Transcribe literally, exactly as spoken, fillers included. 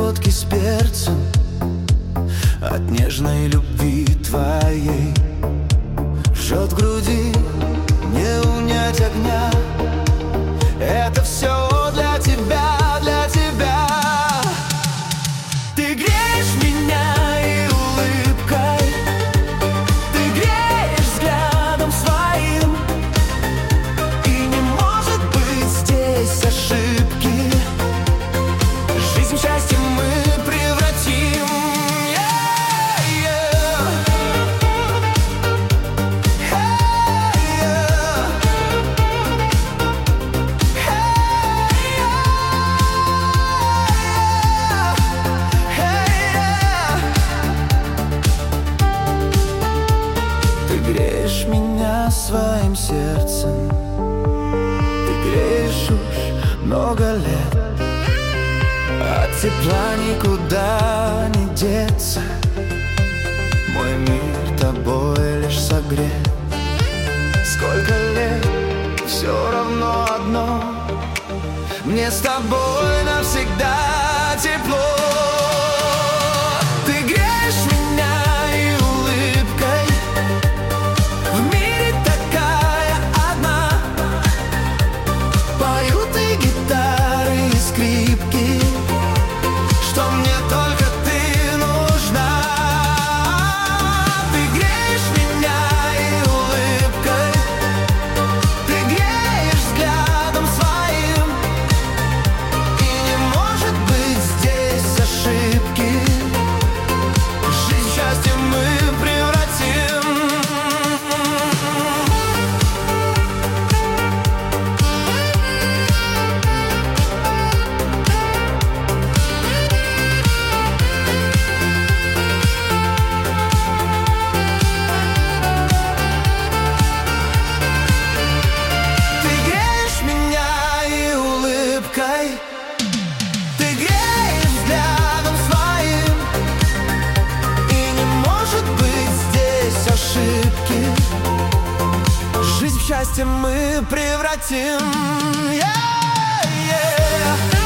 водки с перцем от нежной любви твоей. Жжет в груди, не унять огня. Это все для тебя, для тебя. Ты греешь меня и улыбкой, ты греешь взглядом своим, и не может быть здесь ошибки. Жизнь в счастье мы превратим. Греешь меня своим сердцем, ты греешь уж много лет. От тепла никуда не деться, мой мир тобой лишь согрет. Сколько лет, все равно одно, мне с тобой навсегда тепло. Ты греешь меня и улыбкой, в мире такая одна. Поют и гитары, и скрипки, что мне только ты нужна. Ты греешь меня и улыбкой, ты греешь взглядом своим, и не может быть здесь ошибки. Жизнь в счастье мы превратим. Ты греешь взглядом своим, и не может быть здесь ошибки. Жизнь в счастье мы превратим. Yeah, yeah.